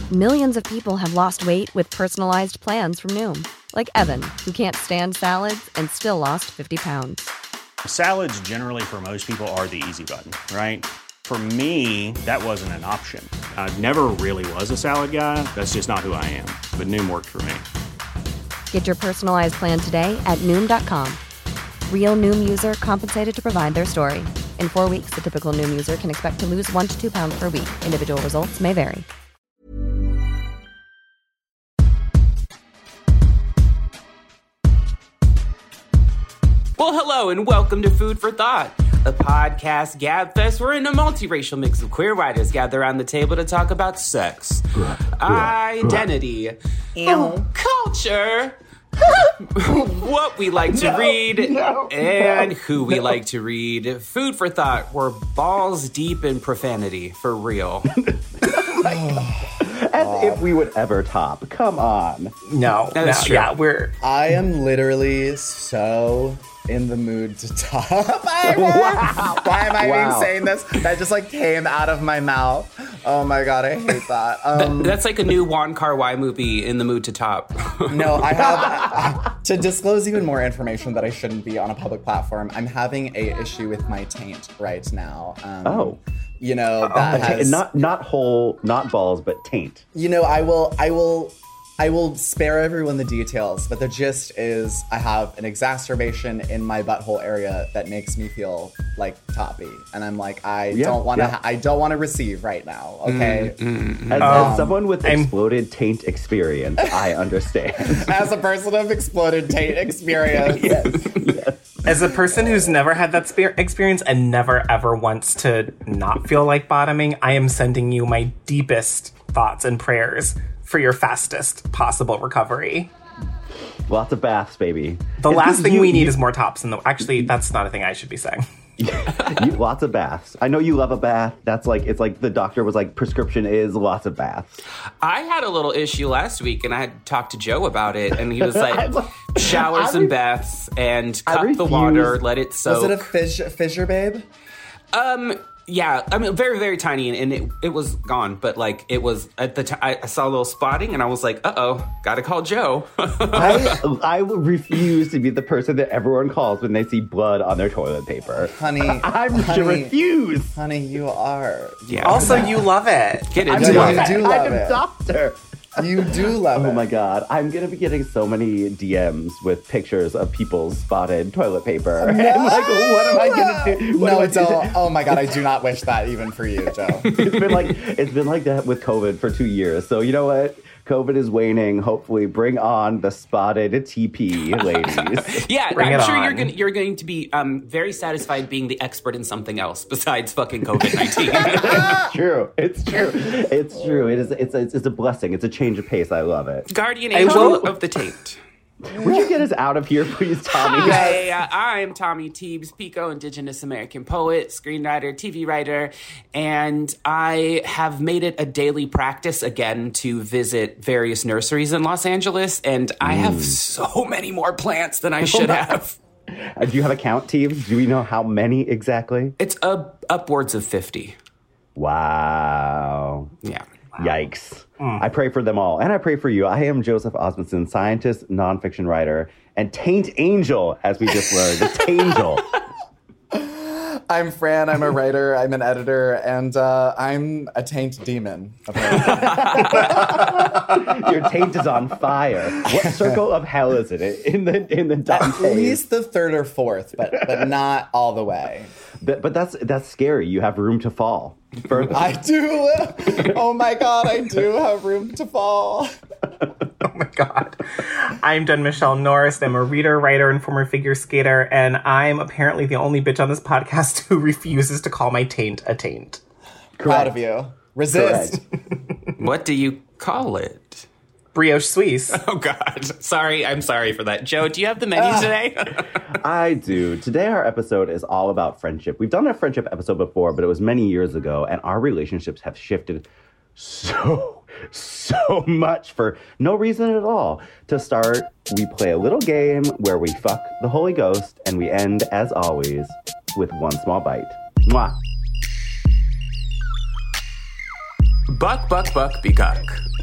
Millions of people have lost weight with personalized plans from Noom. Like Evan, who can't stand salads and still lost 50 pounds. Salads generally for most people are the easy button, right? For me, that wasn't an option. I never really was a salad guy. That's just not who I am. But Noom worked for me. Get your personalized plan today at Noom.com. Real Noom user compensated to provide their story. In 4 weeks, the typical Noom user can expect to lose 1 to 2 pounds per week. Individual results may vary. Well, hello and welcome to Food for Thought, a podcast gabfest wherein a multiracial mix of queer writers gather around the table to talk about sex, identity, culture, what we like to read, and who we like to read. Food for Thought, we're balls deep in profanity, for real. As if we would ever top. Come on. No, That's true. Yeah, I am literally so in the mood to talk. Why am I even saying this? That just came out of my mouth. Oh my God, I hate that. That's like a new Juan Kar-wai movie, In the Mood to Top. No, I have, to disclose even more information that I shouldn't be on a public platform, I'm having a issue with my taint right now. You know, that has... Not whole, not balls, but taint. You know, I will spare everyone the details, but the gist is I have an exacerbation in my butthole area that makes me feel like toppy, and I'm like, I don't want to receive right now. Okay. As someone with exploded taint experience, I understand. As a person of exploded taint experience, yes. As a person who's never had that experience and never ever wants to not feel like bottoming, I am sending you my deepest thoughts and prayers for your fastest possible recovery. Lots of baths, baby. The last thing we need is more tops. Actually, that's not a thing I should be saying. Lots of baths. I know you love a bath. It's like the doctor was like, prescription is lots of baths. I had a little issue last week, and I had talked to Joe about it, and he was like, showers and baths, and cup the water, let it soak. Was it a fissure, babe? Yeah, I mean, very, very tiny, and it was gone. But it was at the time I saw a little spotting, and I was like, gotta call Joe. I will refuse to be the person that everyone calls when they see blood on their toilet paper. Honey, I refuse. Honey, you are. Yeah. Also, you love it. Get into it. You do love I'm it. a doctor. You do love it. Oh my God. I'm going to be getting so many DMs with pictures of people's spotted toilet paper. No! And what am I going to do? Oh my God, I do not wish that even for you, Joe. It's been like that with COVID for 2 years. So you know what? COVID is waning. Hopefully, bring on the spotted TP, ladies. Yeah, I'm sure you're going to be very satisfied being the expert in something else besides fucking COVID-19. It's true. It's a blessing. It's a change of pace. I love it. Guardian angel of the taint. Would you get us out of here, please, Tommy? Hi, I'm Tommy Teebs, Pico, Indigenous American poet, screenwriter, TV writer, and I have made it a daily practice again to visit various nurseries in Los Angeles, and I have so many more plants than I should have. Do you have a count, Teebs? Do we know how many exactly? It's upwards of 50. Wow. Yeah. Yikes. I pray for them all. And I pray for you. I am Joseph Osmundson, scientist, nonfiction writer, and taint angel, as we just learned. The taintangel. I'm Fran. I'm a writer. I'm an editor. And I'm a taint demon. Your taint is on fire. What circle of hell is it in the Dante? At least the third or fourth, but not all the way. But that's scary. You have room to fall. Further. I do. Oh my God, I do have room to fall. Oh my God. I'm Dun Michelle Norris. I'm a reader, writer, and former figure skater, and I'm apparently the only bitch on this podcast who refuses to call my taint a taint. Proud of you. Resist. What do you call it? Brioche Suisse. Oh, God. Sorry. I'm sorry for that. Joe, do you have the menu today? I do. Today, our episode is all about friendship. We've done a friendship episode before, but it was many years ago, and our relationships have shifted so much for no reason at all. To start, we play a little game where we fuck the Holy Ghost, and we end, as always, with one small bite. Mwah. Buck, buck, buck, be cuck.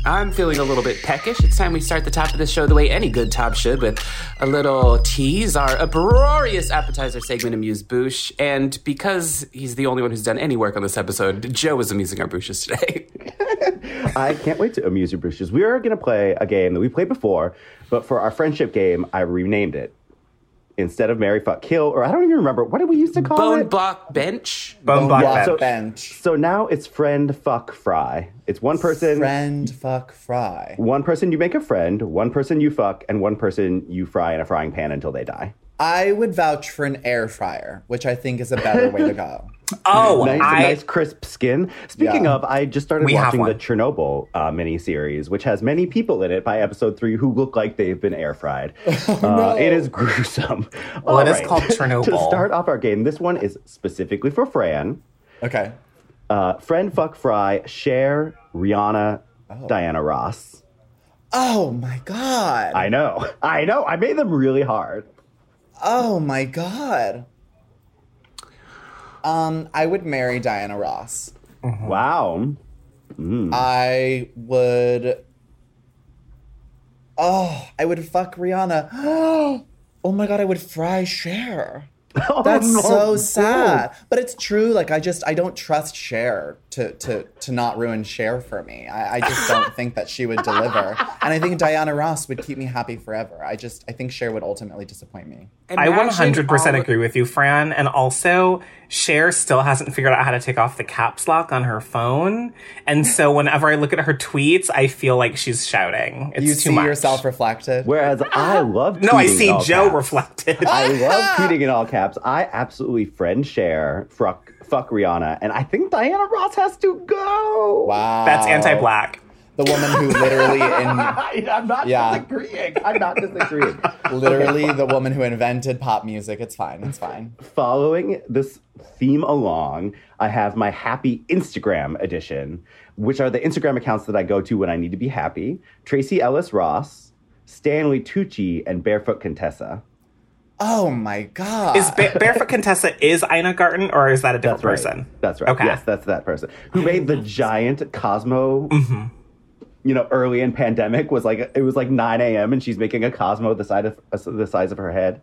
I'm feeling a little bit peckish. It's time we start the top of the show the way any good top should, with a little tease, our uproarious appetizer segment, Amuse Bouche. And because he's the only one who's done any work on this episode, Joe is amusing our bouches today. I can't wait to amuse your bouches. We are going to play a game that we played before, but for our friendship game, I renamed it. Instead of Marry, Fuck, Kill, or I don't even remember. What did we used to call it? Bone Block Bench? Bone block bench. So now it's Friend, Fuck, Fry. It's one person. Friend, fuck, fry. One person you make a friend, one person you fuck, and one person you fry in a frying pan until they die. I would vouch for an air fryer, which I think is a better way to go. Oh, nice crisp skin. Speaking Yeah. of, I just started watching the Chernobyl miniseries, which has many people in it by episode 3 who look like they've been air fried. It is gruesome. Well, it is All called Chernobyl. To start off our game, this one is specifically for Fran. Okay. Friend, Fuck, Fry, Cher, Rihanna, Diana Ross. Oh my God. I know. I made them really hard. Oh my God. I would marry Diana Ross. Wow. I would fuck Rihanna. Oh my God, I would fry Cher. That's so sad. But it's true. Like, I don't trust Cher to not ruin Cher for me. I just don't think that she would deliver. And I think Diana Ross would keep me happy forever. I think Cher would ultimately disappoint me. I 100% agree with you, Fran. And also, Cher still hasn't figured out how to take off the caps lock on her phone. And so whenever I look at her tweets, I feel like she's shouting. It's You too see much. yourself reflected. Whereas I love No, I tweeting see in all Joe caps. reflected. I love tweeting in all caps. I absolutely friend Cher, fuck Rihanna, and I think Diana Ross has to go. Wow. That's anti-black. The woman who literally I'm not disagreeing. I'm not disagreeing. literally the woman who invented pop music. It's fine. It's fine. Following this theme along, I have my happy Instagram edition, which are the Instagram accounts that I go to when I need to be happy. Tracy Ellis Ross, Stanley Tucci, and Barefoot Contessa. Oh my God. Is Barefoot Contessa is Ina Garten, or is that a different That's right. person? That's right. Okay. Yes, that's that person who made the giant Cosmo. Early in pandemic it was like 9 a.m. and she's making a Cosmo the size of her head.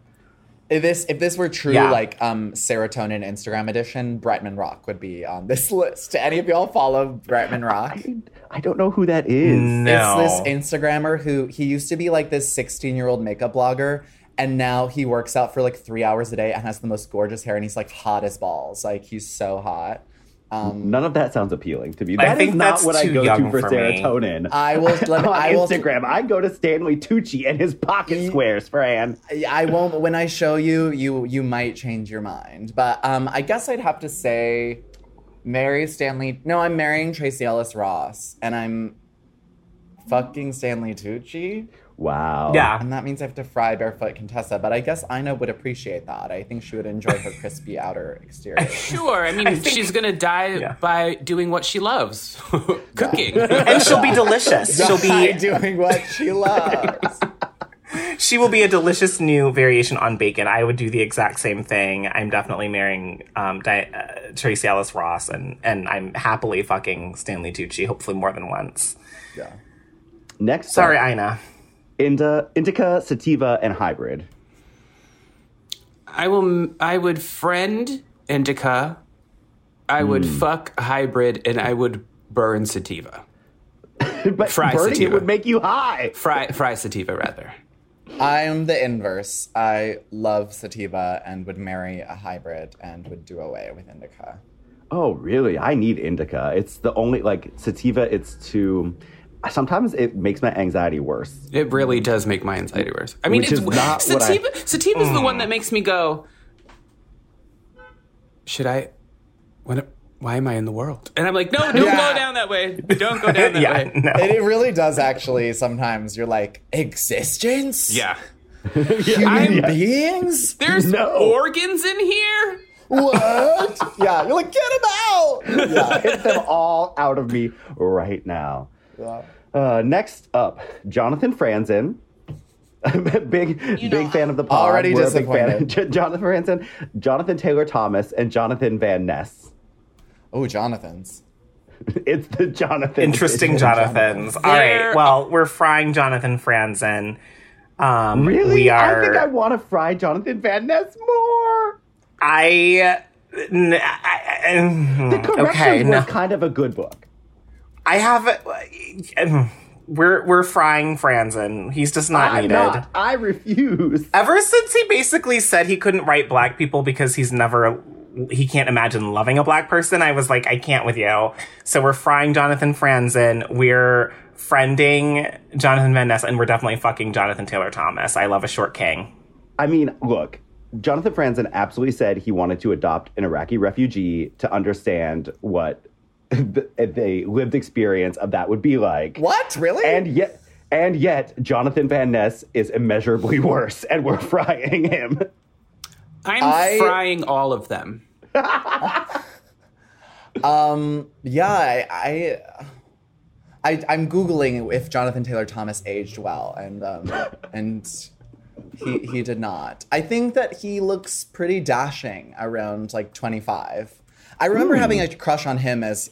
If this were true, Yeah. like serotonin Instagram edition, Bretman Rock would be on this list. Do any of y'all follow Bretman Rock? I don't know who that is. No. It's this Instagrammer who he used to be like this 16-year-old makeup blogger, and now he works out for like 3 hours a day and has the most gorgeous hair, and he's like hot as balls. Like, he's so hot. None of that sounds appealing to me. I That think is not that's what I too go to young for for me. serotonin. I will. On I will. Instagram, I go to Stanley Tucci and his pocket squares, Fran. I won't. When I show you, you might change your mind. But I guess I'd have to say, marry Stanley. No, I'm marrying Tracy Ellis Ross, and I'm fucking Stanley Tucci. Wow. Yeah. And that means I have to fry Barefoot Contessa. But I guess Ina would appreciate that. I think she would enjoy her crispy outer exterior. Sure. I mean, she's going to die by doing what she loves. Cooking. And she'll be delicious. She'll By be doing what she loves. She will be a delicious new variation on bacon. I would do the exact same thing. I'm definitely marrying Tracy Ellis Ross, and I'm happily fucking Stanley Tucci, hopefully more than once. Yeah. Next Sorry, up, Ina. Indica, Sativa, and Hybrid. I would friend Indica. I would fuck Hybrid, and I would burn Sativa. But Fry burning Sativa. it would make you high. Fry Sativa, rather. I am the inverse. I love Sativa and would marry a hybrid and would do away with Indica. Oh, really? I need Indica. It's the only, Sativa, it's too... Sometimes it makes my anxiety worse. It really does make my anxiety worse. I mean, Which is not Sativa. what Sativa's the one that makes me go, should I... Why am I in the world? And I'm like, no, don't go down that way. Don't go down that way. No. It really does actually sometimes. You're like, existence? Yeah. Human beings? There's No. organs in here? What? Yeah, you're like, get him out! Yeah. Get them all out of me right now. Next up, Jonathan Franzen. big fan of the pod. Already We're a big fan disappointed. of Jonathan Franzen, Jonathan Taylor Thomas, and Jonathan Van Ness. Oh, Jonathan's. It's the Jonathan. Interesting Jonathans. All right. Well, we're frying Jonathan Franzen. Really? We are. I think I want to fry Jonathan Van Ness more. The Corrections was kind of a good book. I have. We're frying Franzen. He's just not needed. I refuse. Ever since he basically said he couldn't write black people because he can't imagine loving a black person, I was like, I can't with you. So we're frying Jonathan Franzen. We're friending Jonathan Van Ness, and we're definitely fucking Jonathan Taylor Thomas. I love a short king. I mean, look, Jonathan Franzen absolutely said he wanted to adopt an Iraqi refugee to understand what the lived experience of that would be like. What? Really? And yet, Jonathan Van Ness is immeasurably worse, and we're frying him. I'm frying all of them. I'm Googling if Jonathan Taylor Thomas aged well, and he did not. I think that he looks pretty dashing around like 25. I remember having a crush on him as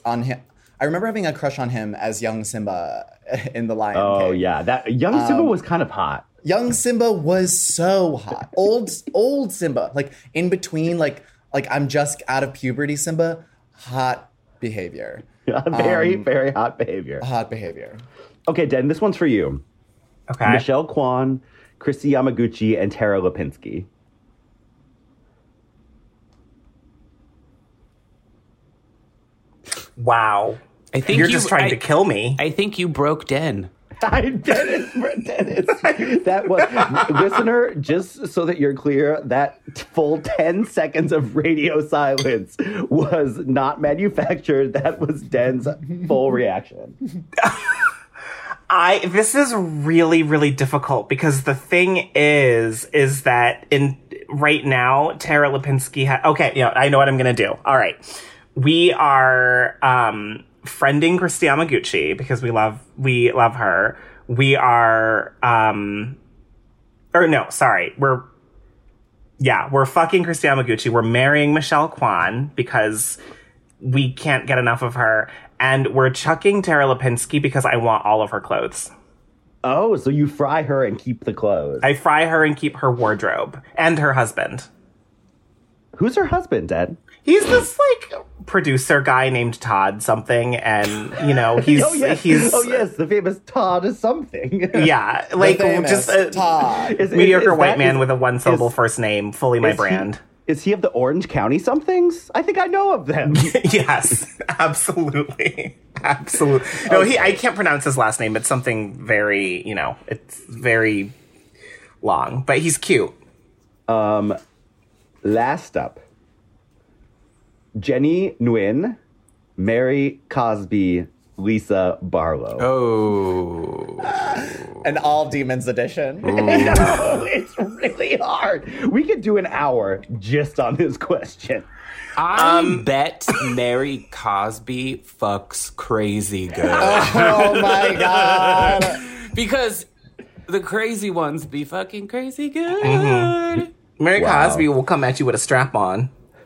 young Simba in The Lion King. Oh yeah, that young Simba was kind of hot. Young Simba was so hot. Old Simba, like in between, like I'm just out of puberty Simba, hot behavior. Very, very hot behavior. Hot behavior. Okay, Den, this one's for you. Okay. Michelle Kwan, Christy Yamaguchi, and Tara Lipinski. Wow. I think you're just trying to kill me. I think you broke Den. Dennis. That was, listener, just so that you're clear, that full 10 seconds of radio silence was not manufactured. That was Den's full reaction. This is really, really difficult because the thing is that right now, Tara Lipinski I know what I'm going to do. All right. We are, friending Christy Yamaguchi because we love her. We are, we're fucking Christy Yamaguchi. We're marrying Michelle Kwan because we can't get enough of her. And we're chucking Tara Lipinski because I want all of her clothes. Oh, so you fry her and keep the clothes. I fry her and keep her wardrobe and her husband. Who's her husband, Dad? He's this producer guy named Todd something, and he's the famous Todd is something. Yeah, Todd, mediocre white man with a one-syllable first name, fully my brand. Is he of the Orange County somethings? I think I know of them. Yes, absolutely. No, I can't pronounce his last name. It's something very, it's very long, but he's cute. Last up, Jenny Nguyen, Mary Cosby, Lisa Barlow. Oh. An all demons edition. No, it's really hard. We could do an hour just on this question. I bet Mary Cosby fucks crazy good. Oh my God. Because the crazy ones be fucking crazy good. Mm-hmm. Mary Cosby will come at you with a strap on.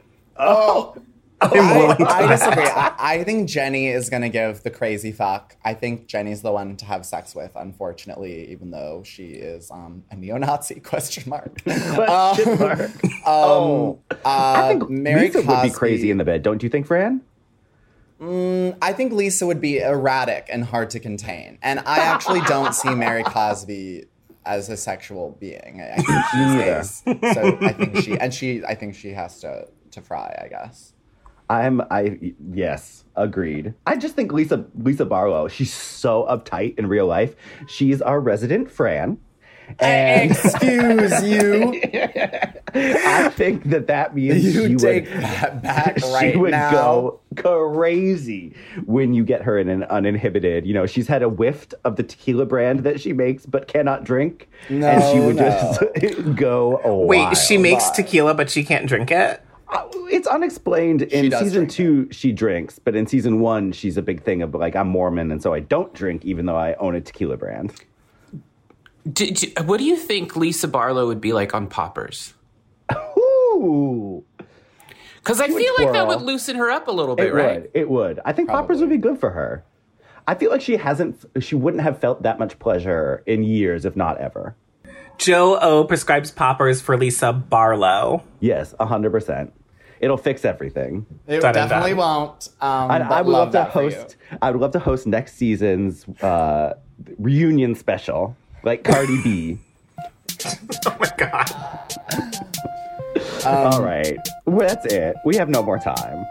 I disagree. I think Jenny is going to give the crazy fuck. I think Jenny's the one to have sex with, unfortunately, even though she is a neo-Nazi, question mark. I think Mary Lisa Cosby would be crazy in the bed, don't you think, Fran? I think Lisa would be erratic and hard to contain. And I actually don't see Mary Cosby as a sexual being. I think she's so I think she has to fry, I guess. Yes, agreed. I just think Lisa Barlow, she's so uptight in real life. She's our resident Fran. And excuse you. I think that means you take that back right she would now. Go crazy when you get her in an uninhibited. She's had a whiff of the tequila brand that she makes but cannot drink. No, and she would just go wild. Wait, she makes tequila but she can't drink it? It's unexplained. In season 2, it. she drinks, but in season 1, she's a big thing of I'm Mormon, and so I don't drink, even though I own a tequila brand. What do you think Lisa Barlow would be like on Poppers? Ooh. Because I feel like that would loosen her up a little bit, right? It would. I think poppers would be good for her. I feel like she wouldn't have felt that much pleasure in years, if not ever. Joe O prescribes poppers for Lisa Barlow. Yes, 100%. It'll fix everything. It definitely won't. I would love to host. I would love to host next season's reunion special, like Cardi B. Oh my god. All right, well, that's it. We have no more time.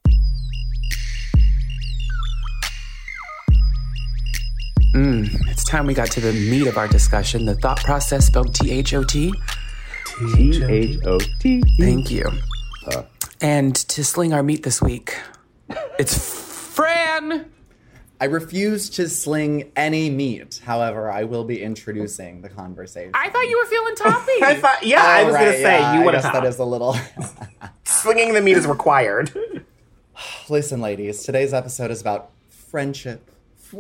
It's time we got to the meat of our discussion. The thought process spelled T-H-O-T. T-H-O-T. Thank you. And to sling our meat this week, it's Fran. I refuse to sling any meat. However, I will be introducing the conversation. I thought you were feeling toppy. I was going to say, you would have that is a little... Slinging the meat is required. Listen, ladies, today's episode is about friendship.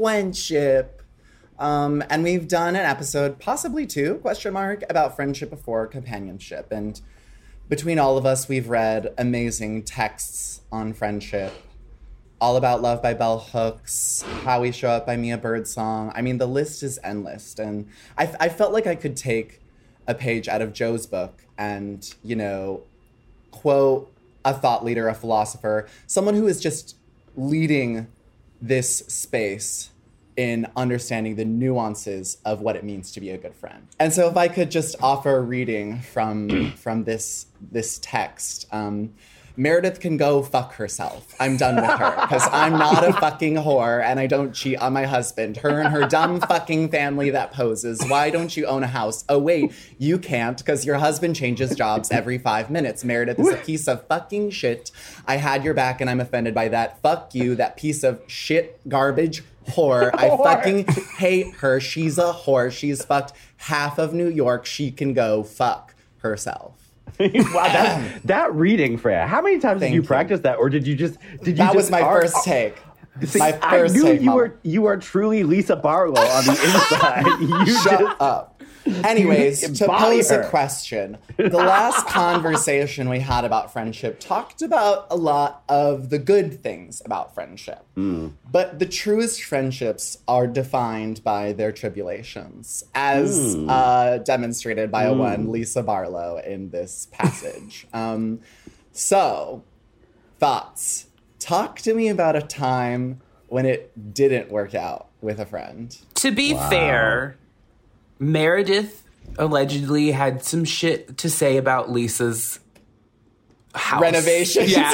And we've done an episode, possibly two, about friendship before companionship. And between all of us, we've read amazing texts on friendship. All About Love by Bell Hooks, How We Show Up by Mia Birdsong. I mean, the list is endless. And I felt like I could take a page out of Joe's book and, you know, quote a thought leader, a philosopher, someone who is just leading this space in understanding the nuances of what it means to be a good friend. And so if I could just offer a reading from this text, Meredith can go fuck herself. I'm done with her because I'm not a fucking whore and I don't cheat on my husband. Her and her dumb fucking family that poses. Why don't you own a house? Oh, wait, you can't because your husband changes jobs every 5 minutes. Meredith is a piece of fucking shit. I had your back and I'm offended by that. Fuck you, that piece of shit, garbage, whore. I fucking hate her. She's a whore. She's fucked half of New York. She can go fuck herself. Wow, that reading, Freya. How many times did you practice that, or did you just? That was my first take. See, I knew you are truly Lisa Barlow on the inside. Shut up. Anyways, to pose a question, the last conversation we had about friendship talked about a lot of the good things about friendship. But the truest friendships are defined by their tribulations, as demonstrated by one Lisa Barlow in this passage. So, thoughts. Talk to me about a time when it didn't work out with a friend. To be fair, Meredith allegedly had some shit to say about Lisa's house. Renovations. Yeah.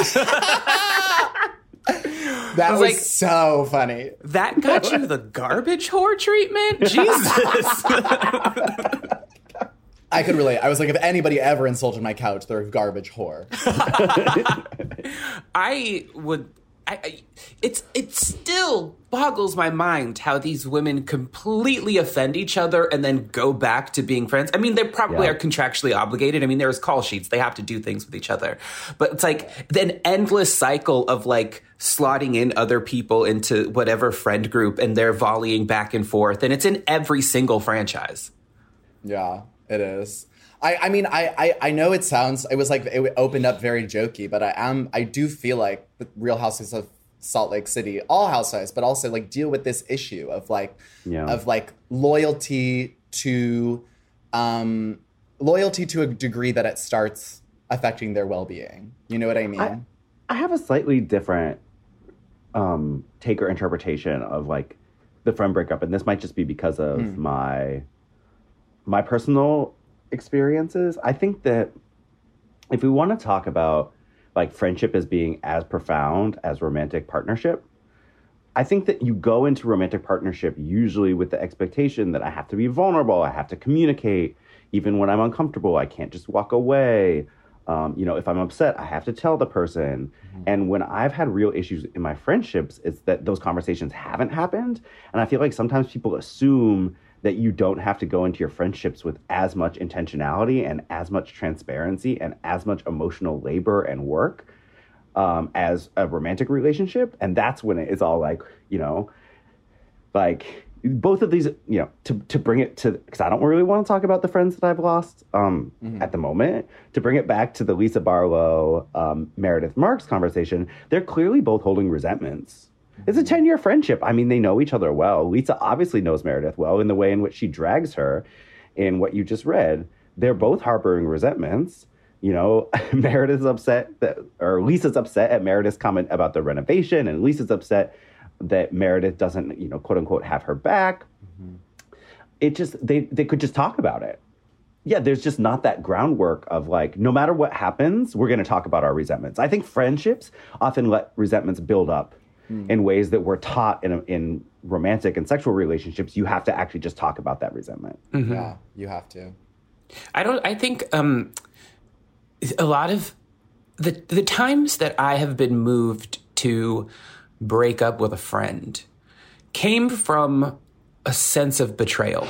That was so funny. That got you the garbage whore treatment? Jesus. I could relate. I was like, if anybody ever insulted my couch, they're a garbage whore. It still boggles my mind how these women completely offend each other and then go back to being friends. I mean, they probably are contractually obligated. I mean, there's call sheets. They have to do things with each other. But it's like an endless cycle of like slotting in other people into whatever friend group and they're volleying back and forth. And it's in every single franchise. Yeah, it is. I mean, I know it was like it opened up very jokey, but I do feel like the Real Housewives of Salt Lake City, all housewives, but also like deal with this issue of like loyalty to a degree that it starts affecting their well-being. You know what I mean? I have a slightly different take or interpretation of like the friend breakup, and this might just be because of my personal experiences. I think that if we want to talk about like friendship as being as profound as romantic partnership, I think that you go into romantic partnership usually with the expectation that I have to be vulnerable, I have to communicate, even when I'm uncomfortable, I can't just walk away. If I'm upset, I have to tell the person. And when I've had real issues in my friendships, it's that those conversations haven't happened. And I feel like sometimes people assume that you don't have to go into your friendships with as much intentionality and as much transparency and as much emotional labor and work as a romantic relationship. And that's when it's all like, both of these, you know, to bring it to, because I don't really want to talk about the friends that I've lost at the moment, to bring it back to the Lisa Barlow, Meredith Marks conversation, they're clearly both holding resentments. It's a 10-year friendship. I mean, they know each other well. Lisa obviously knows Meredith well in the way in which she drags her in what you just read. They're both harboring resentments. You know, Meredith's upset or Lisa's upset at Meredith's comment about the renovation, and Lisa's upset that Meredith doesn't, you know, quote unquote, have her back. It just, they could just talk about it. Yeah, there's just not that groundwork of like, no matter what happens, we're going to talk about our resentments. I think friendships often let resentments build up in ways that we're taught in romantic and sexual relationships. You have to actually just talk about that resentment. Yeah, you have to. I think a lot of the times that I have been moved to break up with a friend came from a sense of betrayal.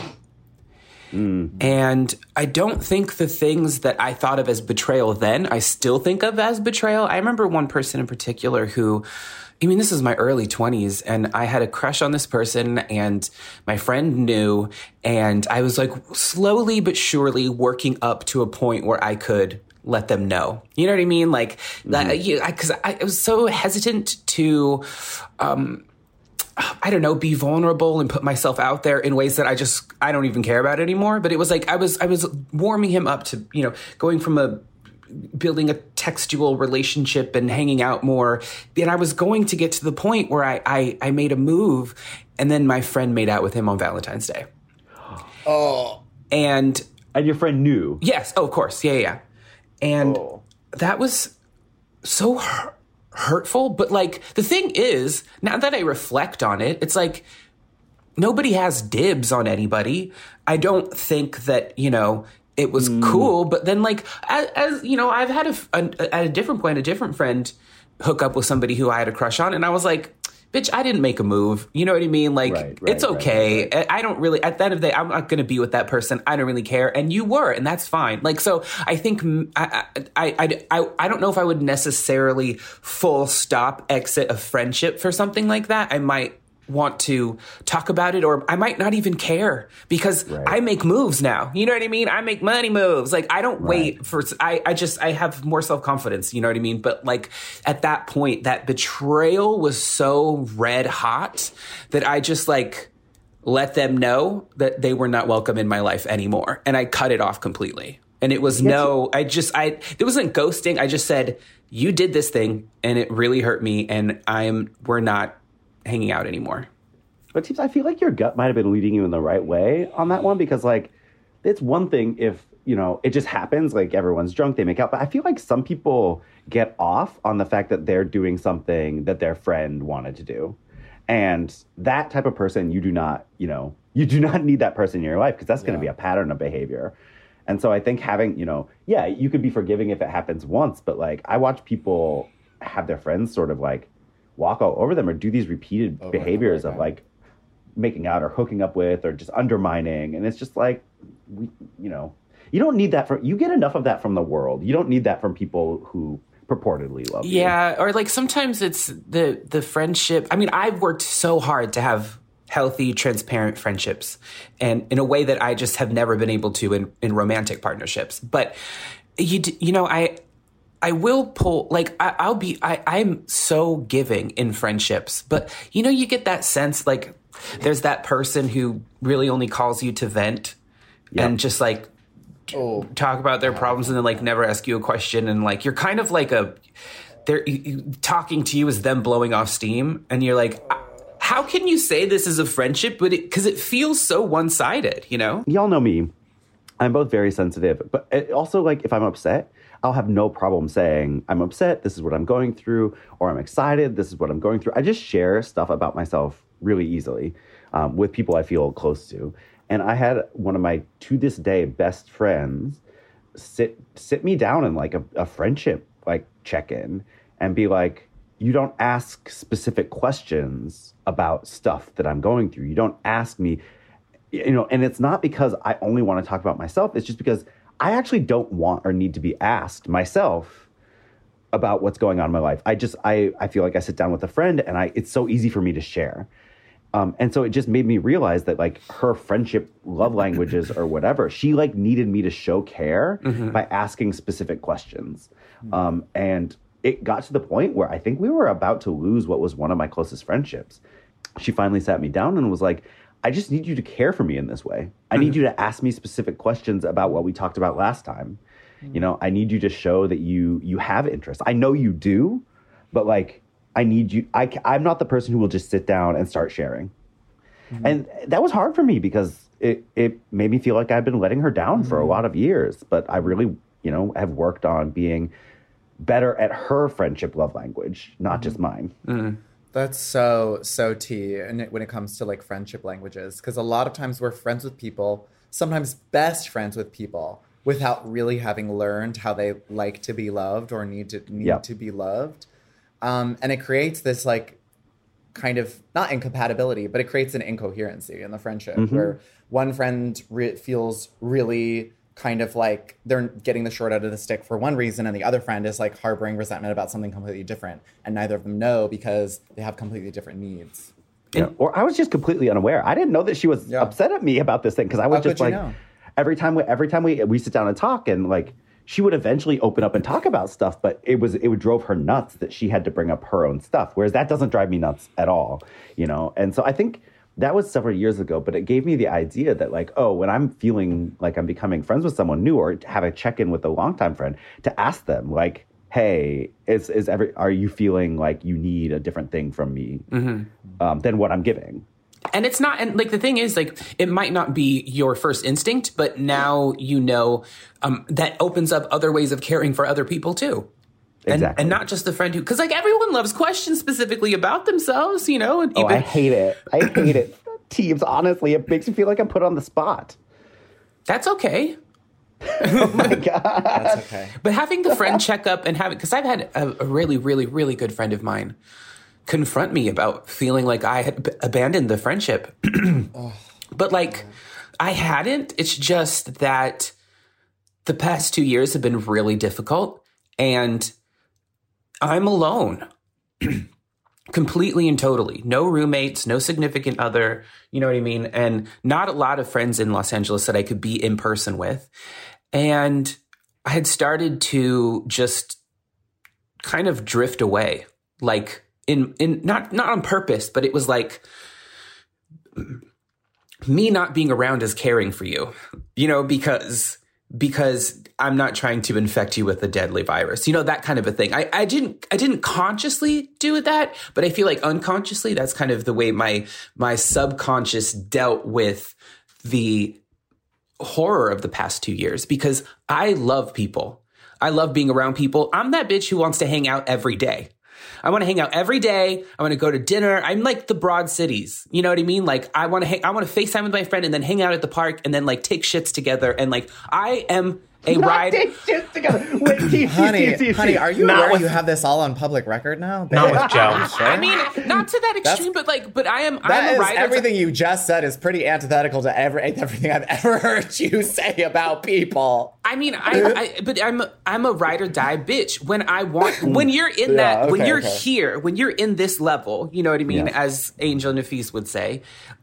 And I don't think the things that I thought of as betrayal then, I still think of as betrayal. I remember one person in particular who, I mean, this is my early 20s, and I had a crush on this person, and my friend knew, and I was like slowly but surely working up to a point where I could let them know. You know what I mean? Like, because I was so hesitant to, I don't know, be vulnerable and put myself out there in ways that I don't even care about anymore. But it was like I was warming him up to, you know, going from building a textual relationship and hanging out more. And I was going to get to the point where I made a move, and then my friend made out with him on Valentine's Day. Oh. And your friend knew? Yes. Oh, of course. Yeah. And that was so hurtful. But like, the thing is, now that I reflect on it, it's like, nobody has dibs on anybody. I don't think that, you know, it was cool. But then, like, as you know, I've had at a different point, a different friend hook up with somebody who I had a crush on. And I was like, bitch, I didn't make a move. You know what I mean? Like, it's okay. Right. I don't really, at the end of the day, I'm not going to be with that person. I don't really care. And you were, and that's fine. Like, so I think I don't know if I would necessarily full stop exit a friendship for something like that. I might want to talk about it, or I might not even care, because I make moves now. You know what I mean? I make money moves. Like, I don't wait for, I have more self-confidence, you know what I mean? But like, at that point, that betrayal was so red hot that I just like let them know that they were not welcome in my life anymore. And I cut it off completely. And it was there wasn't ghosting. I just said, you did this thing and it really hurt me, and we're not hanging out anymore. But Teebs, I feel like your gut might have been leading you in the right way on that one, because like, it's one thing if, you know, it just happens, like everyone's drunk, they make out. But I feel like some people get off on the fact that they're doing something that their friend wanted to do. And that type of person, you do not need that person in your life, because that's going to be a pattern of behavior. And so I think having, you know, you could be forgiving if it happens once, but like, I watch people have their friends sort of like walk all over them or do these repeated behaviors of like making out or hooking up with or just undermining. And it's just like, you know, you don't need that you get enough of that from the world. You don't need that from people who purportedly love you. Yeah. Or like, sometimes it's the friendship. I mean, I've worked so hard to have healthy, transparent friendships, and in a way that I just have never been able to in romantic partnerships. But you know, I will pull, like, I'm so giving in friendships, but, you know, you get that sense, like, there's that person who really only calls you to vent and just, like, talk about their problems and then, like, never ask you a question. And, like, you're kind of like they're talking to you as them blowing off steam. And you're like, how can you say this is a friendship? But because it feels so one-sided, you know? Y'all know me. I'm both very sensitive, but it also, like, if I'm upset, I'll have no problem saying, I'm upset, this is what I'm going through, or I'm excited, this is what I'm going through. I just share stuff about myself really easily with people I feel close to. And I had one of my, to this day, best friends sit me down in like a friendship, like, check-in and be like, you don't ask specific questions about stuff that I'm going through. You don't ask me, you know, and it's not because I only want to talk about myself. It's just because I actually don't want or need to be asked myself about what's going on in my life. I feel like I sit down with a friend and it's so easy for me to share. And so it just made me realize that like her friendship love languages or whatever, she like needed me to show care by asking specific questions. And it got to the point where I think we were about to lose what was one of my closest friendships. She finally sat me down and was like, I just need you to care for me in this way. I need you to ask me specific questions about what we talked about last time. You know, I need you to show that you have interest. I know you do, but like, I need you. I'm not the person who will just sit down and start sharing. And that was hard for me because it made me feel like I'd been letting her down for a lot of years. But I really, you know, have worked on being better at her friendship love language, not just mine. That's so tea. And when it comes to like friendship languages, because a lot of times we're friends with people, sometimes best friends with people, without really having learned how they like to be loved or need to be loved. And it creates this like kind of not incompatibility, but it creates an incoherency in the friendship where one friend feels really kind of like they're getting the short end of the stick for one reason, and the other friend is like harboring resentment about something completely different, and neither of them know because they have completely different needs. Yeah. Or I was just completely unaware. I didn't know that she was upset at me about this thing because I was just like, every time we sit down and talk, and like she would eventually open up and talk about stuff, but it would drove her nuts that she had to bring up her own stuff, whereas that doesn't drive me nuts at all, you know. And so I think that was several years ago, but it gave me the idea that like, oh, when I'm feeling like I'm becoming friends with someone new, or have a check-in with a longtime friend, to ask them like, hey, are you feeling like you need a different thing from me than what I'm giving? And it's not, and like the thing is, like, it might not be your first instinct, but now you know that opens up other ways of caring for other people too. Exactly. And not just the friend who, because like everyone loves questions specifically about themselves, you know. And I hate it. I hate it. Teams, honestly, it makes me feel like I'm put on the spot. That's okay. Oh my God. That's okay. But having the friend check up and because I've had a really, really, really good friend of mine confront me about feeling like I had abandoned the friendship. But like, I hadn't. It's just that the past 2 years have been really difficult, and I'm alone. Completely and totally. No roommates, no significant other, you know what I mean? And not a lot of friends in Los Angeles that I could be in person with. And I had started to just kind of drift away, like in not on purpose, but it was like me not being around is caring for you, you know, because I'm not trying to infect you with a deadly virus, you know, that kind of a thing. I didn't consciously do that, but I feel like unconsciously, that's kind of the way my subconscious dealt with the horror of the past 2 years, because I love people. I love being around people. I'm that bitch who wants to hang out every day. I want to hang out every day. I want to go to dinner. I'm like the broad cities. You know what I mean? Like I want to FaceTime with my friend and then hang out at the park and then like take shits together. And like I am a ride. Take shits together. Wait, honey, are you aware you have this all on public record now? Not with Joe. I mean, not to that extreme, but I'm a rider. Everything you just said is pretty antithetical to everything I've ever heard you say about people. I mean, but I'm a ride or die bitch. When you're in that, when you're here, when you're in this level, you know what I mean? Yeah. As Angel Nafis would say,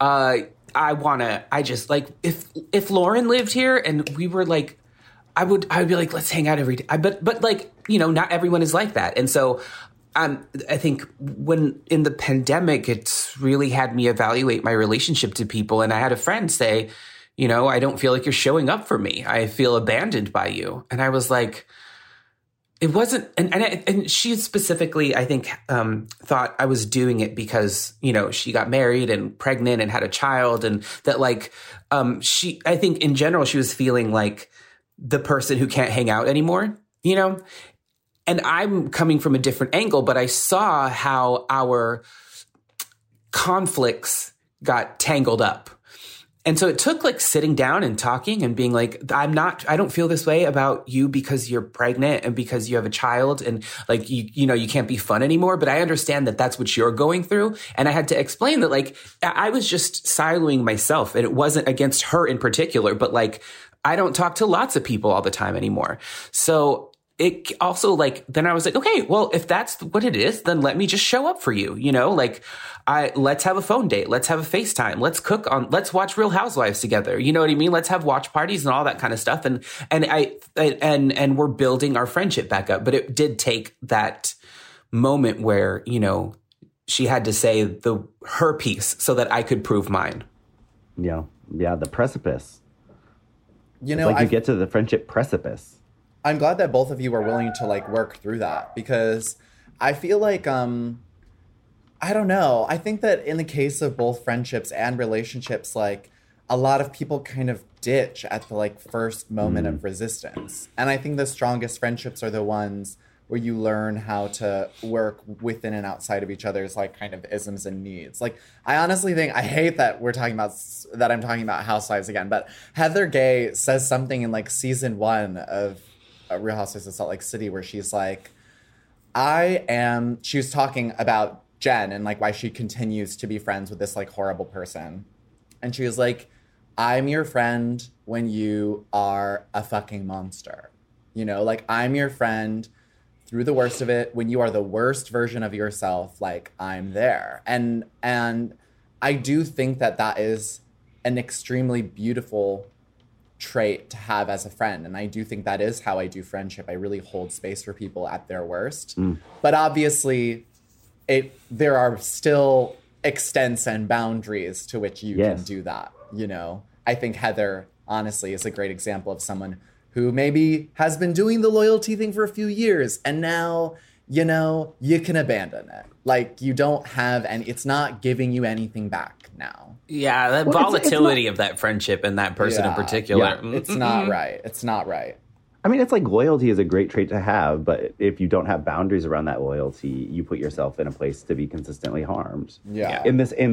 I just like, if Lauren lived here and we were like, I would be like, let's hang out every day. But like, you know, not everyone is like that. And so I think when in the pandemic, it's really had me evaluate my relationship to people. And I had a friend say, you know, I don't feel like you're showing up for me. I feel abandoned by you. And I was like, it wasn't. And she specifically, I think, thought I was doing it because, you know, she got married and pregnant and had a child. And that like, I think in general, she was feeling like the person who can't hang out anymore, you know? And I'm coming from a different angle, but I saw how our conflicts got tangled up. And so it took like sitting down and talking and being like, I don't feel this way about you because you're pregnant and because you have a child and like, you know, you can't be fun anymore. But I understand that that's what you're going through. And I had to explain that like, I was just siloing myself, and it wasn't against her in particular, but like, I don't talk to lots of people all the time anymore. So it also like, then I was like, okay, well, if that's what it is, then let me just show up for you. You know, like let's have a phone date. Let's have a FaceTime. Let's watch Real Housewives together. You know what I mean? Let's have watch parties and all that kind of stuff. And we're building our friendship back up. But it did take that moment where, you know, she had to say her piece so that I could prove mine. Yeah. Yeah. The precipice. You know, you get to the friendship precipice. I'm glad that both of you are willing to like work through that, because I feel like, I don't know. I think that in the case of both friendships and relationships, like a lot of people kind of ditch at the like first moment of resistance. And I think the strongest friendships are the ones where you learn how to work within and outside of each other's like kind of isms and needs. Like, I honestly think, I hate that I'm talking about Housewives again, but Heather Gay says something in like season 1 of Real Housewives of Salt Lake City where she's like, she was talking about Jen and like why she continues to be friends with this like horrible person. And she was like, I'm your friend when you are a fucking monster. You know, like I'm your friend through the worst of it. When you are the worst version of yourself, like I'm there. And I do think that is an extremely beautiful trait to have as a friend. And I do think that is how I do friendship. I really hold space for people at their worst. But obviously there are still extents and boundaries to which you can do that. You know, I think Heather honestly is a great example of someone who maybe has been doing the loyalty thing for a few years and now, you know, you can abandon it. Like you don't have, and it's not giving you anything back now. Yeah, the volatility of that friendship and that person in particular. Yeah. It's not right. It's not right. I mean, it's like loyalty is a great trait to have, but if you don't have boundaries around that loyalty, you put yourself in a place to be consistently harmed. Yeah.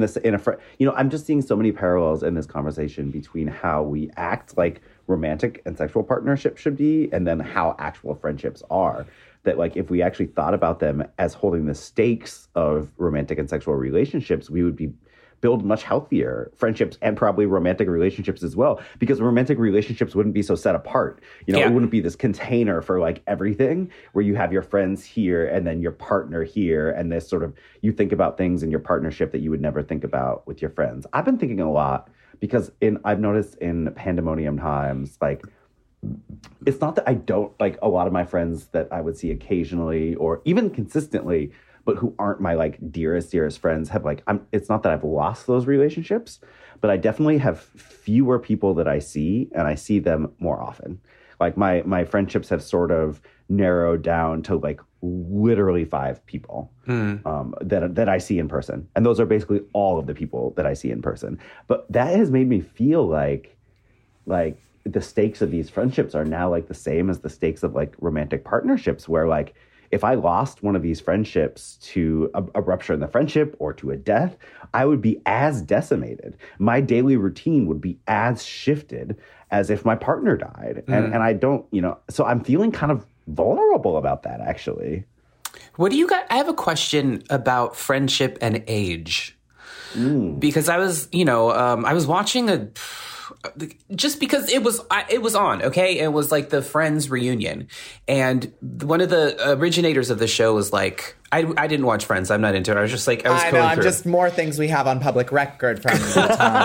I'm just seeing so many parallels in this conversation between how we act like romantic and sexual partnerships should be, and then how actual friendships are. That like, if we actually thought about them as holding the stakes of romantic and sexual relationships, we would build much healthier friendships and probably romantic relationships as well, because romantic relationships wouldn't be so set apart. You know, It wouldn't be this container for like everything where you have your friends here and then your partner here. And this sort of, you think about things in your partnership that you would never think about with your friends. I've been thinking a lot because I've noticed in pandemonium times, like, it's not that I don't like a lot of my friends that I would see occasionally or even consistently, but who aren't my like dearest friends have like, it's not that I've lost those relationships, but I definitely have fewer people that I see, and I see them more often. Like my friendships have sort of narrowed down to like literally 5 people that I see in person. And those are basically all of the people that I see in person. But that has made me feel like the stakes of these friendships are now like the same as the stakes of like romantic partnerships, where like, if I lost one of these friendships to a rupture in the friendship or to a death, I would be as decimated. My daily routine would be as shifted as if my partner died. And I don't, so I'm feeling kind of vulnerable about that, actually. What do you got? I have a question about friendship and age. Because I was, I was watching just because it was on, okay? It was like the Friends reunion. And one of the originators of the show was like, I didn't watch Friends. I'm not into it. I was just like, I'm just more things we have on public record from the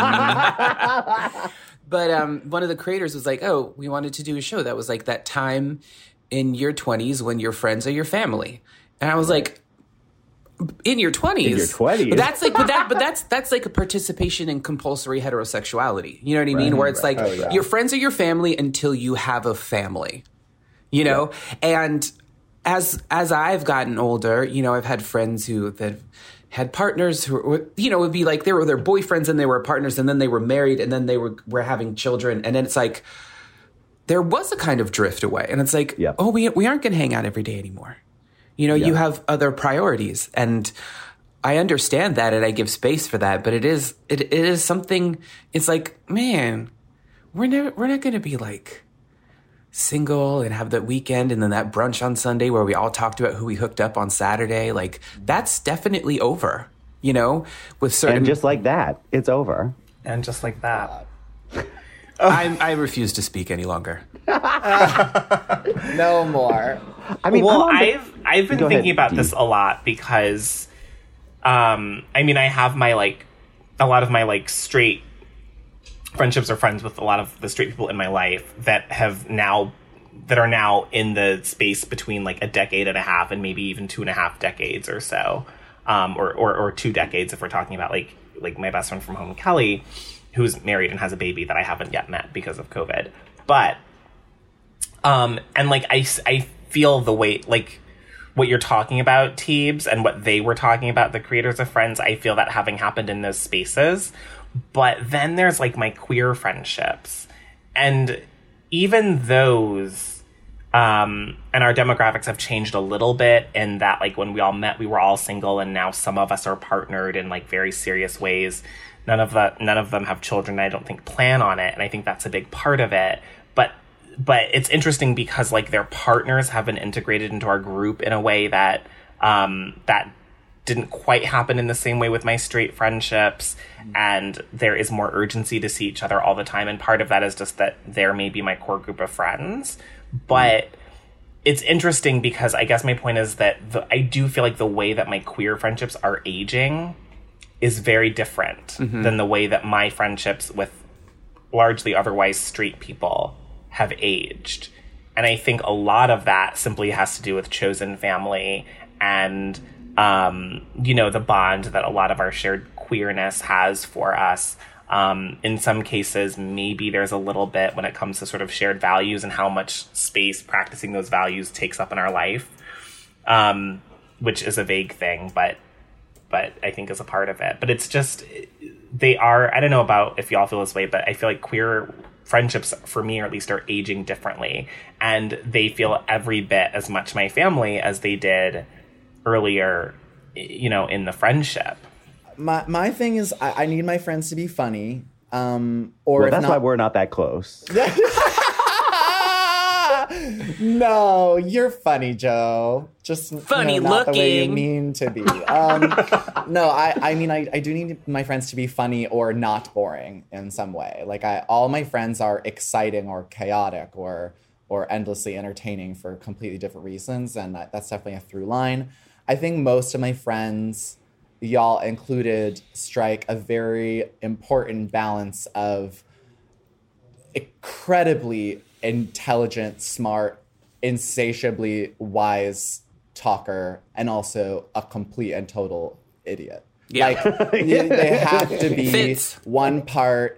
time. But one of the creators was like, oh, we wanted to do a show that was like that time in your 20s when your friends are your family. And I was like, in your 20s. In your 20s. But that's like, that's like a participation in compulsory heterosexuality. You know what I mean? Where it's like, your friends are your family until you have a family, you know? Yeah. And as I've gotten older, I've had friends that had partners who, would be like, they were their boyfriends and they were partners and then they were married and then they were having children. And then it's like, there was a kind of drift away. And it's like, oh, we aren't going to hang out every day anymore. You have other priorities, and I understand that, and I give space for that. But it is something. It's like, man, we're not going to be like single and have that weekend and then that brunch on Sunday where we all talked about who we hooked up on Saturday. Like, that's definitely over. With certain, and just like that, it's over. And just like that. I refuse to speak any longer. No more. I mean, well, I've been thinking about Dee. this a lot because, I mean, I have my a lot of my straight friendships or friends with a lot of the straight people in my life that are now in the space between a decade and a half and maybe even 2.5 decades or so, or 2 decades if we're talking about like my best friend from home, Kelly, who's married and has a baby that I haven't yet met because of COVID. But, and I feel the way, what you're talking about, Teebs, and what they were talking about, the creators of Friends, I feel that having happened in those spaces. But then there's my queer friendships. And even those, and our demographics have changed a little bit in that, when we all met, we were all single, and now some of us are partnered in very serious ways. None of them have children. I don't think plan on it, and I think that's a big part of it. But it's interesting because their partners have been integrated into our group in a way that that didn't quite happen in the same way with my straight friendships, and there is more urgency to see each other all the time, and part of that is just that there may be my core group of friends. But it's interesting because I guess my point is that I do feel the way that my queer friendships are aging is very different than the way that my friendships with largely otherwise straight people have aged. And I think a lot of that simply has to do with chosen family and the bond that a lot of our shared queerness has for us. In some cases, maybe there's a little bit when it comes to sort of shared values and how much space practicing those values takes up in our life, which is a vague thing, but I think is a part of it. But it's just, I don't know about if y'all feel this way, but I feel queer friendships, for me, or at least, are aging differently. And they feel every bit as much my family as they did earlier, in the friendship. My thing is, I need my friends to be funny. Or well, that's why we're not that close. No, you're funny, Joe. Just funny not looking. The way you mean to be. No, I mean, I do need my friends to be funny or not boring in some way. All my friends are exciting or chaotic or endlessly entertaining for completely different reasons, and that's definitely a through line. I think most of my friends, y'all included, strike a very important balance of incredibly intelligent, smart, insatiably wise talker, and also a complete and total idiot. Yeah. They have to be Fits. one part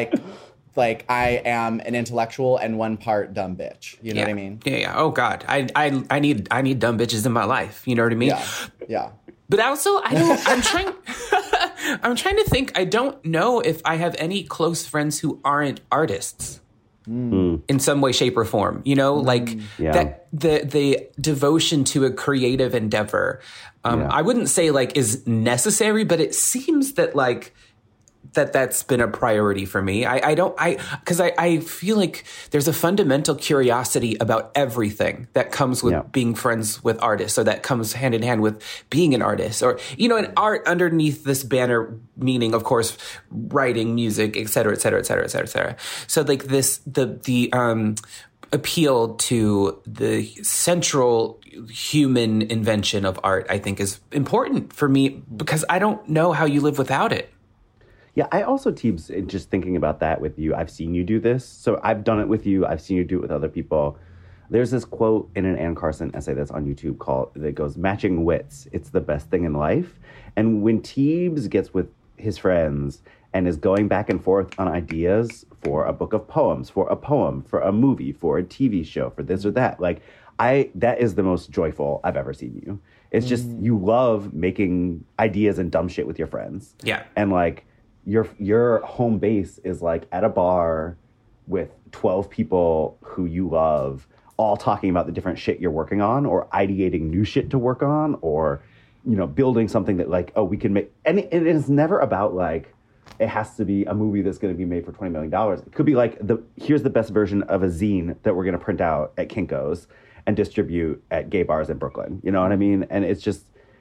I am an intellectual and one part dumb bitch. You know what I mean? Yeah. Oh God, I need dumb bitches in my life. You know what I mean? Yeah. But also, I'm trying. I'm trying to think. I don't know if I have any close friends who aren't artists in some way, shape, or form. That the devotion to a creative endeavor. I wouldn't say is necessary, but it seems that that's been a priority for me. Because I feel like there's a fundamental curiosity about everything that comes with being friends with artists, or that comes hand in hand with being an artist, or, an art underneath this banner, meaning, of course, writing, music, et cetera, et cetera, et cetera, et cetera, et cetera. So the appeal to the central human invention of art, I think, is important for me because I don't know how you live without it. Yeah, I also, Teebs, just thinking about that with you, I've seen you do this. So I've done it with you. I've seen you do it with other people. There's this quote in an Anne Carson essay that's on YouTube that goes, "Matching wits, it's the best thing in life." And when Teebs gets with his friends and is going back and forth on ideas for a book of poems, for a poem, for a movie, for a TV show, for this or that, that is the most joyful I've ever seen you. It's just, you love making ideas and dumb shit with your friends. Yeah. And your home base is at a bar with 12 people who you love, all talking about the different shit you're working on, or ideating new shit to work on, or, building something that we can make. And it is never about it has to be a movie that's going to be made for $20 million. It could be here's the best version of a zine that we're going to print out at Kinko's and distribute at gay bars in Brooklyn. You know what I mean? And it's just,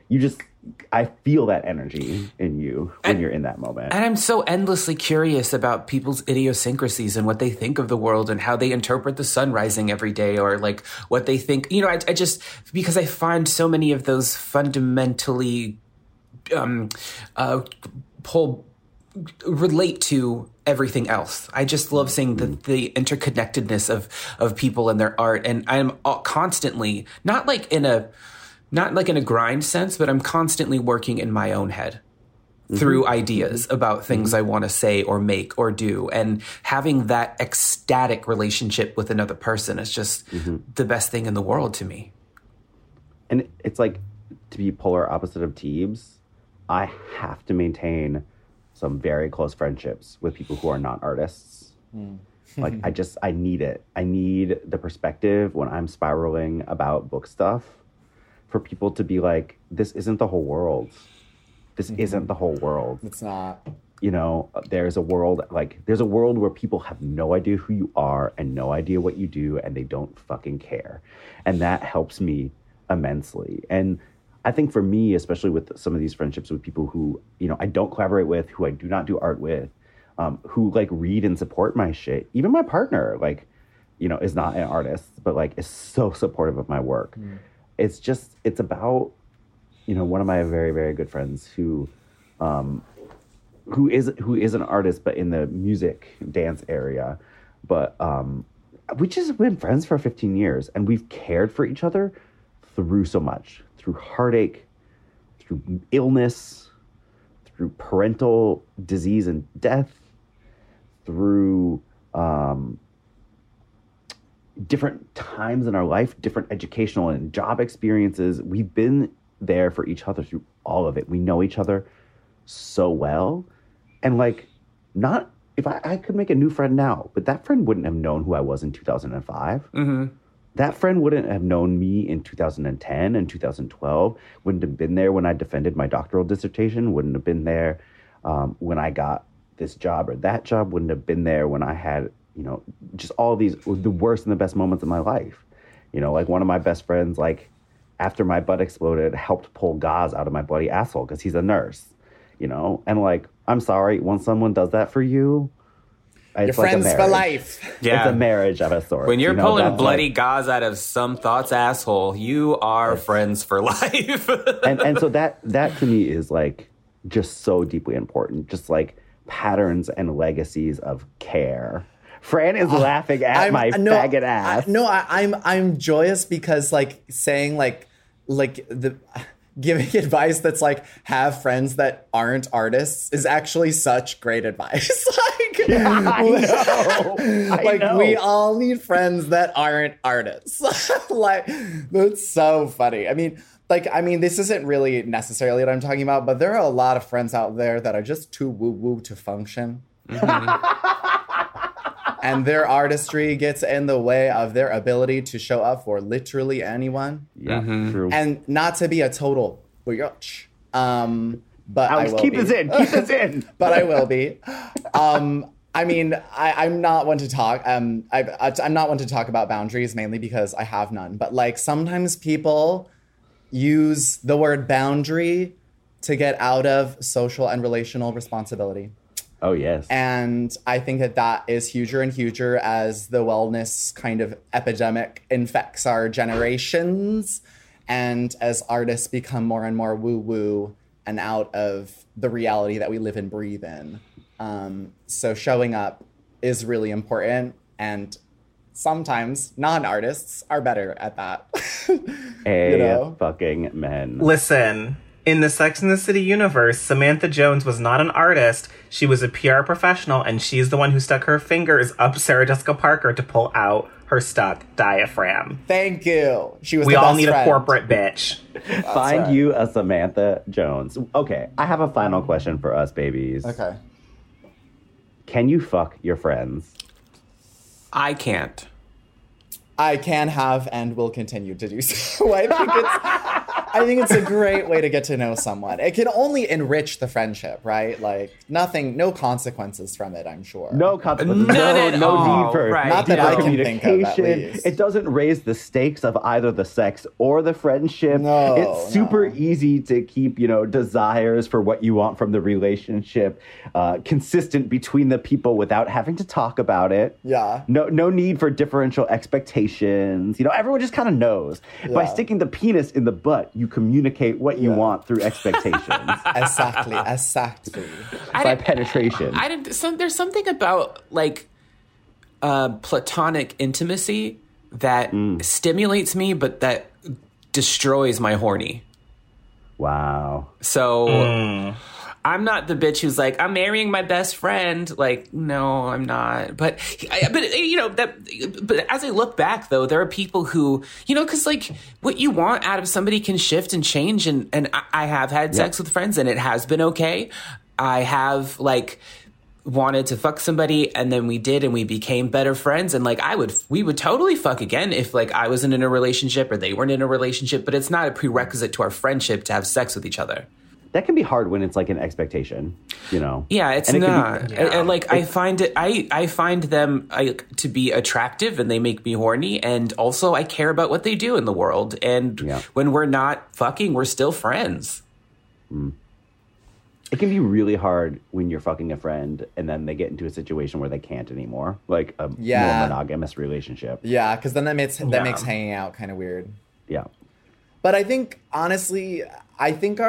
I feel that energy in you when you're in that moment. And I'm so endlessly curious about people's idiosyncrasies and what they think of the world and how they interpret the sun rising every day, or like what they think, you know, I just, because I find so many of those fundamentally relate to everything else. I just love seeing the interconnectedness of people and their art. And I'm constantly, not like in a grind sense, but I'm constantly working in my own head through ideas about things I want to say or make or do. And having that ecstatic relationship with another person is just the best thing in the world to me. And it's like, to be polar opposite of Teebs, I have to maintain some very close friendships with people who are not artists. Like, I need it. I need the perspective when I'm spiraling about book stuff for people to be like, this isn't the whole world. This isn't the whole world. It's not. You know, there's a world where people have no idea who you are and no idea what you do, and they don't fucking care. And that helps me immensely. And I think for me, especially with some of these friendships with people who, you know, I don't collaborate with, who I do not do art with, who like read and support my shit. Even my partner, like, you know, is not an artist, but like is so supportive of my work. It's about, you know, one of my very, very good friends who is an artist, but in the music dance area. But we just been friends for 15 years, and we've cared for each other through so much, through heartache, through illness, through parental disease and death, through different times in our life, different educational and job experiences. We've been there for each other through all of it. We know each other so well. And like, not, if I could make a new friend now, but that friend wouldn't have known who I was in 2005. That friend wouldn't have known me in 2010 and 2012, wouldn't have been there when I defended my doctoral dissertation, wouldn't have been there when I got this job or that job, wouldn't have been there when I had, you know, just all these, the worst and the best moments of my life. You know, like one of my best friends, like after my butt exploded, helped pull gauze out of my bloody asshole because he's a nurse, you know? And like, I'm sorry, when someone does that for you, it's Your like friends for life. Yeah. It's a marriage of a sort. When you're you know, pulling that's bloody like, gauze out of some thought's asshole, you are friends for life. and so that to me is like just so deeply important. Just like patterns and legacies of care. Fran is laughing at my faggot ass. I'm joyous because like saying like the giving advice that's like have friends that aren't artists is actually such great advice. Like, I know. We all need friends that aren't artists. Like, that's so funny. I mean, this isn't really necessarily what I'm talking about, but there are a lot of friends out there that are just too woo-woo to function. And their artistry gets in the way of their ability to show up for literally anyone. Yeah, true. And not to be a total bitch. But Alex, I will keep be. this in. Keep this in. But I will be. I mean, I'm not one to talk. I'm not one to talk about boundaries, mainly because I have none. But like sometimes people use the word boundary to get out of social and relational responsibility. Oh, yes. And I think that is huger and huger as the wellness kind of epidemic infects our generations. And as artists become more and more woo-woo and out of the reality that we live and breathe in. So showing up is really important. And sometimes non-artists are better at that. Fucking men. Listen, in the Sex and the City universe, Samantha Jones was not an artist. She was a PR professional, and she's the one who stuck her fingers up Sarah Jessica Parker to pull out her stuck diaphragm. Thank you. She was We the all best need friend. a corporate bitch. Find right. you a Samantha Jones. Okay, I have a final question for us, babies. Okay. Can you fuck your friends? I can't. I can have and will continue to do so. I think I think it's a great way to get to know someone. It can only enrich the friendship, right? Like no consequences from it, I'm sure. No consequences. None at no all, need for right. Not that I can think of, at communication. least. It doesn't raise the stakes of either the sex or the friendship. No, it's super no. easy to keep, desires for what you want from the relationship consistent between the people without having to talk about it. Yeah. No need for differential expectations. Everyone just kind of knows. By sticking the penis in the butt, you communicate what you want through expectations. Exactly. By penetration. There's something about like platonic intimacy that stimulates me, but that destroys my horny. Wow. So I'm not the bitch who's like, I'm marrying my best friend. Like, no, I'm not. But as I look back, though, there are people who, because like what you want out of somebody can shift and change. And I have had sex with friends and it has been okay. I have like wanted to fuck somebody and then we did and we became better friends. And like we would totally fuck again if like I wasn't in a relationship or they weren't in a relationship. But it's not a prerequisite to our friendship to have sex with each other. That can be hard when it's like an expectation, Yeah, it's not. And like I find them to be attractive and they make me horny. And also I care about what they do in the world. And when we're not fucking, we're still friends. It can be really hard when you're fucking a friend and then they get into a situation where they can't anymore, like a more monogamous relationship. Yeah, because then that makes hanging out kind of weird. Yeah. But I think honestly, I think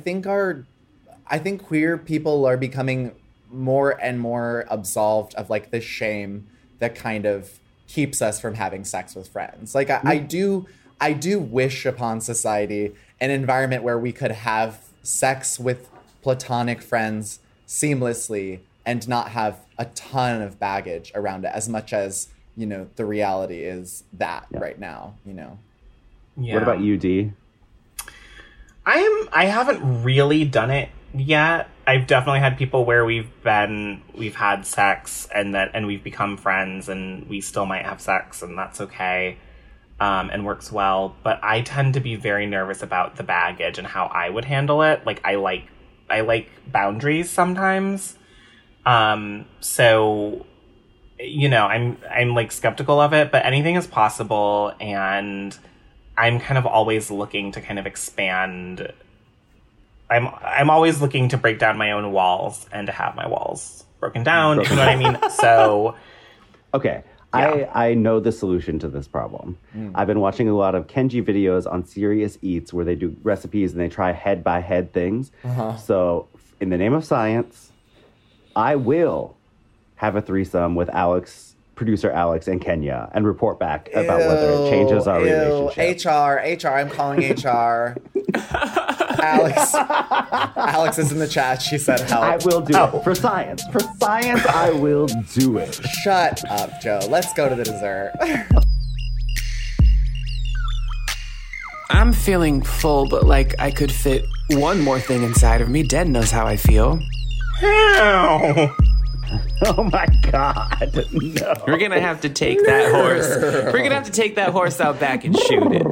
queer people are becoming more and more absolved of like the shame that kind of keeps us from having sex with friends. Like I do wish upon society an environment where we could have sex with platonic friends seamlessly and not have a ton of baggage around it, as much as the reality is that right now. Yeah. What about you, Dee? I haven't really done it yet. I've definitely had people where we've had sex and we've become friends and we still might have sex and that's okay. And works well. But I tend to be very nervous about the baggage and how I would handle it. Like I like boundaries sometimes. So I'm like skeptical of it, but anything is possible, and I'm kind of always looking to kind of expand. I'm always looking to break down my own walls and to have my walls broken down, if you know what I mean? So okay. Yeah. I know the solution to this problem. I've been watching a lot of Kenji videos on Serious Eats where they do recipes and they try head-by-head things. So in the name of science, I will have a threesome with producer Alex and Kenya, and report back about whether it changes our relationship. HR, I'm calling HR. Alex is in the chat. She said help. I will do it. For science, I will do it. Shut up, Joe. Let's go to the dessert. I'm feeling full, but like I could fit one more thing inside of me. Den knows how I feel. How? Oh my God, no. We're going to have to take that horse. We're going to have to take that horse out back and shoot it.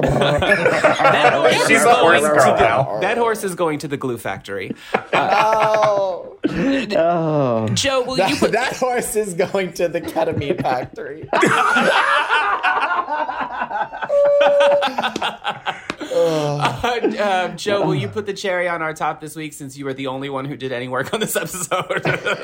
That horse is going to the glue factory. Oh. Joe, will you put... That horse is going to the ketamine factory. Joe, will you put the cherry on our top this week since you were the only one who did any work on this episode?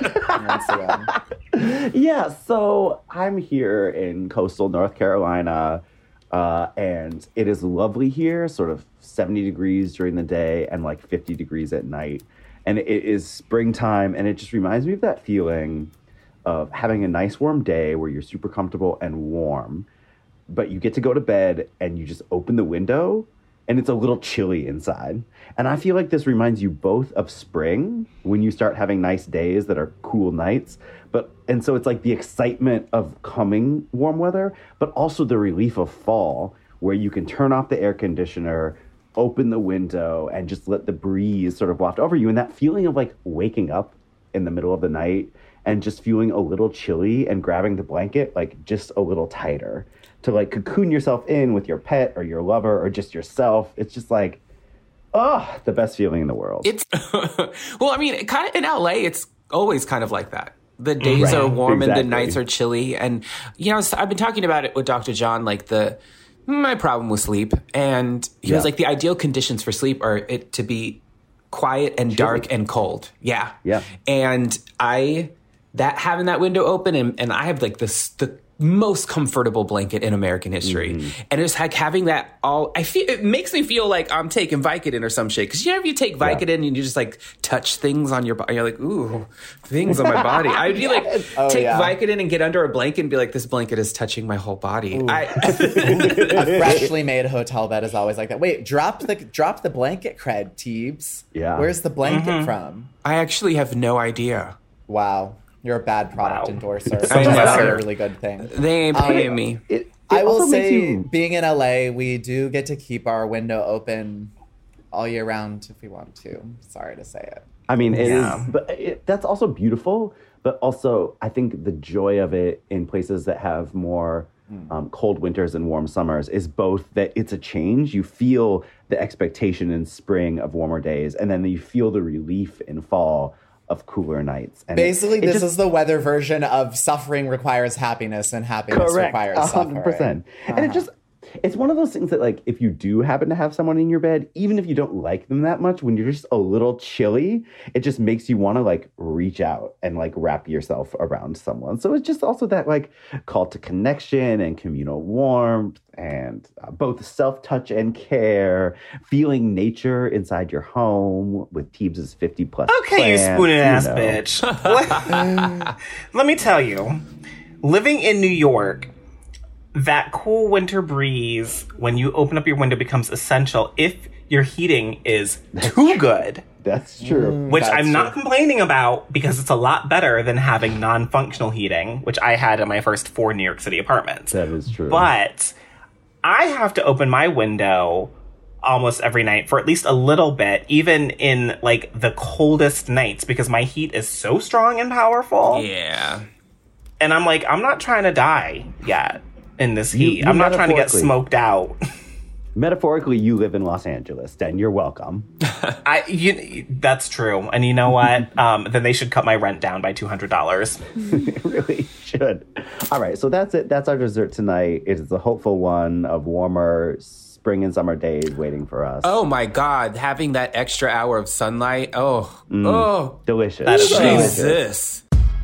Yeah, so I'm here in coastal North Carolina, and it is lovely here, sort of 70 degrees during the day and like 50 degrees at night. And it is springtime, and it just reminds me of that feeling of having a nice warm day where you're super comfortable and warm, but you get to go to bed and you just open the window and it's a little chilly inside. And I feel like this reminds you both of spring when you start having nice days that are cool nights. And so it's like the excitement of coming warm weather, but also the relief of fall where you can turn off the air conditioner, open the window, and just let the breeze sort of waft over you. And that feeling of like waking up in the middle of the night and just feeling a little chilly and grabbing the blanket like just a little tighter to like cocoon yourself in with your pet or your lover or just yourself. It's just like, Oh, the best feeling in the world. It's well, I mean, kind of in LA, it's always kind of like that. The days are warm and the nights are chilly. And, you know, I've been talking about it with Dr. John, like my problem with sleep. And he was like, the ideal conditions for sleep are it to be quiet and dark and cold. Yeah. Yeah. And having that window open and I have like the most comfortable blanket in American history. And it's like having that it makes me feel like I'm taking Vicodin or some shit. Cause you know, if you take Vicodin and you just like touch things on your body, you're like, ooh, things on my body. I'd be like, take Vicodin and get under a blanket and be like, this blanket is touching my whole body. A freshly made hotel bed is always like that. Wait, drop the blanket cred, Teebs. Yeah. Where's the blanket from? I actually have no idea. Wow. You're a bad product endorser. That's a really good thing. They ain't paying me. I will say, being in LA, we do get to keep our window open all year round if we want to. Sorry to say it. I mean, it is, but that's also beautiful. But also, I think the joy of it in places that have more cold winters and warm summers is both that it's a change. You feel the expectation in spring of warmer days, and then you feel the relief in fall of cooler nights. And basically, this is the weather version of suffering requires happiness and happiness requires suffering. 100%. And it's one of those things that, like, if you do happen to have someone in your bed, even if you don't like them that much, when you're just a little chilly, it just makes you want to, like, reach out and, like, wrap yourself around someone. So it's just also that, like, call to connection and communal warmth and both self-touch and care, feeling nature inside your home with Teebs' 50-plus Okay, plants, you spooning-ass bitch. Let me tell you, living in New York, that cool winter breeze, when you open up your window, becomes essential if your heating is too good. That's true. Which I'm not complaining about because it's a lot better than having non-functional heating, which I had in my first 4 New York City apartments. That is true. But I have to open my window almost every night for at least a little bit, even in like the coldest nights, because my heat is so strong and powerful. Yeah. And I'm like, I'm not trying to die yet in this heat. I'm not trying to get smoked out. Metaphorically, you live in Los Angeles, then you're welcome. That's true. And you know what? Then they should cut my rent down by $200. It really should. All right, so that's it. That's our dessert tonight. It is a hopeful one of warmer spring and summer days waiting for us. Oh my God, having that extra hour of sunlight. Delicious. That is Jesus.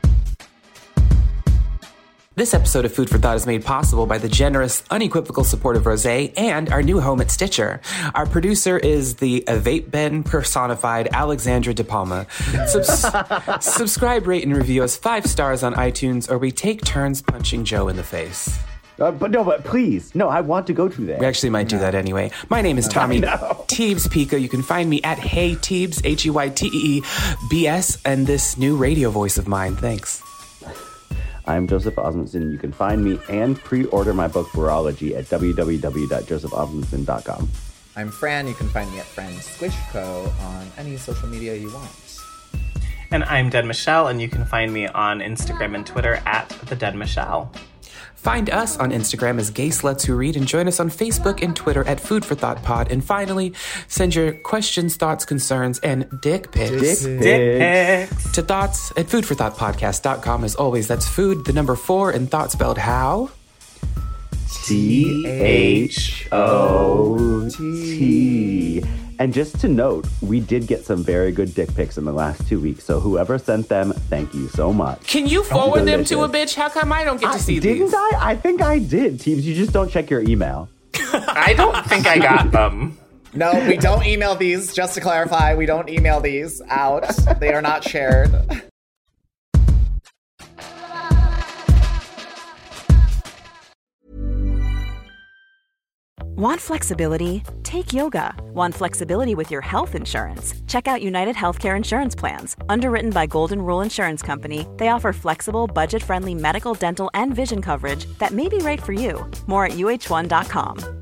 This episode of Food for Thought is made possible by the generous, unequivocal support of Rosé and our new home at Stitcher. Our producer is the vape ben personified Alexandra De Palma. Subscribe, rate, and review us 5 stars on iTunes, or we take turns punching Joe in the face. But please. No, I want to go to that. We actually might do that anyway. My name is Tommy Teebs Pico. You can find me at Hey Teebs, HEYTEEBS, and this new radio voice of mine. Thanks. I'm Joseph Osmundson. You can find me and pre-order my book, Virology, at www.josephosmundson.com. I'm Fran. You can find me at Fran Squishco on any social media you want. And I'm Dead Michelle, and you can find me on Instagram and Twitter at The Dead Michelle. Find us on Instagram as Gay Sluts Who Read, and join us on Facebook and Twitter at Food for Thought Pod. And finally, send your questions, thoughts, concerns, and dick pics to thoughts at foodforthoughtpodcast.com. As always, that's food, the number 4, and thought spelled how? THOT. And just to note, we did get some very good dick pics in the last 2 weeks. So whoever sent them, thank you so much. Can you forward them to a bitch? How come I don't get to see these? Didn't I? I think I did, Teebs. You just don't check your email. I don't think I got them. No, we don't email these. Just to clarify, we don't email these out. They are not shared. Want flexibility? Take yoga. Want flexibility with your health insurance? Check out United Healthcare Insurance Plans. Underwritten by Golden Rule Insurance Company, they offer flexible, budget-friendly medical, dental, and vision coverage that may be right for you. More at UH1.com.